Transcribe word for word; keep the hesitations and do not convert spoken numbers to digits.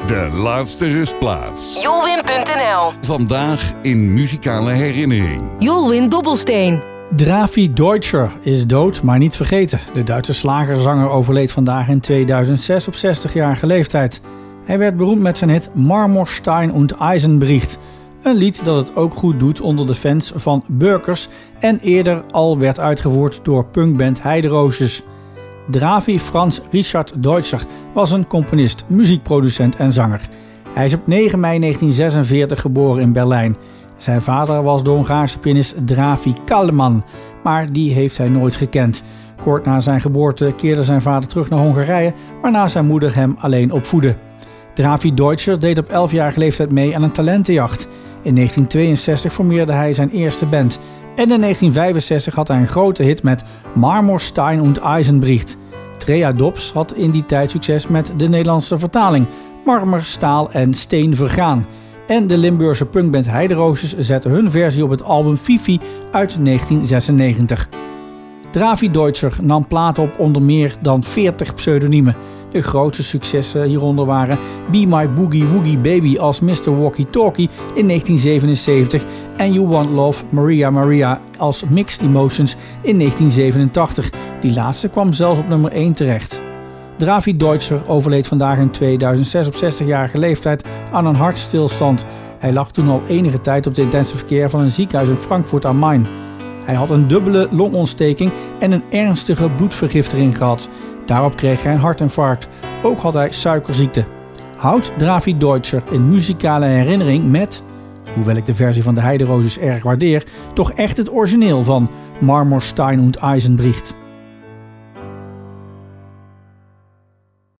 De laatste rustplaats. Jolwin punt n l. Vandaag in muzikale herinnering. Jolwin Dobbelsteen. Drafi Deutscher is dood, maar niet vergeten. De Duitse slagerzanger overleed vandaag in tweeduizend zes op zestigjarige leeftijd. Hij werd beroemd met zijn hit Marmorstein und Eisenbricht. Een lied dat het ook goed doet onder de fans van Burkers en eerder al werd uitgevoerd door punkband Heideroosjes. Drafi Franz Richard Deutscher was een componist, muziekproducent en zanger. Hij is op negen mei negentien zesenveertig geboren in Berlijn. Zijn vader was de Hongaarse pianist Drafi Kallman, maar die heeft hij nooit gekend. Kort na zijn geboorte keerde zijn vader terug naar Hongarije, waarna zijn moeder hem alleen opvoedde. Drafi Deutscher deed op elfjarige leeftijd mee aan een talentenjacht. In negentien tweeënzestig formeerde hij zijn eerste band. En in negentien vijfenzestig had hij een grote hit met Marmorstein und Eisenbricht. Trea Dobbs had in die tijd succes met de Nederlandse vertaling Marmer, Staal en Steen Vergaan. En de Limburgse punkband Heideroosjes zette hun versie op het album Fifi uit negentien zesennegentig. Drafi Deutscher nam platen op onder meer dan veertig pseudoniemen. De grootste successen hieronder waren Be My Boogie Woogie Baby als mister Walkie Talkie in negentien zevenenzeventig en You Want Love Maria Maria als Mixed Emotions in negentien zevenentachtig. Die laatste kwam zelfs op nummer één terecht. Drafi Deutscher overleed vandaag in tweeduizend zes op zestigjarige leeftijd aan een hartstilstand. Hij lag toen al enige tijd op de intensive care van een ziekenhuis in Frankfurt am Main. Hij had een dubbele longontsteking en een ernstige bloedvergiftiging gehad. Daarop kreeg hij een hartinfarct. Ook had hij suikerziekte. Houd Drafi Deutscher in muzikale herinnering met, hoewel ik de versie van de Heideroosjes erg waardeer, toch echt het origineel van Marmorstein und Eisenbricht.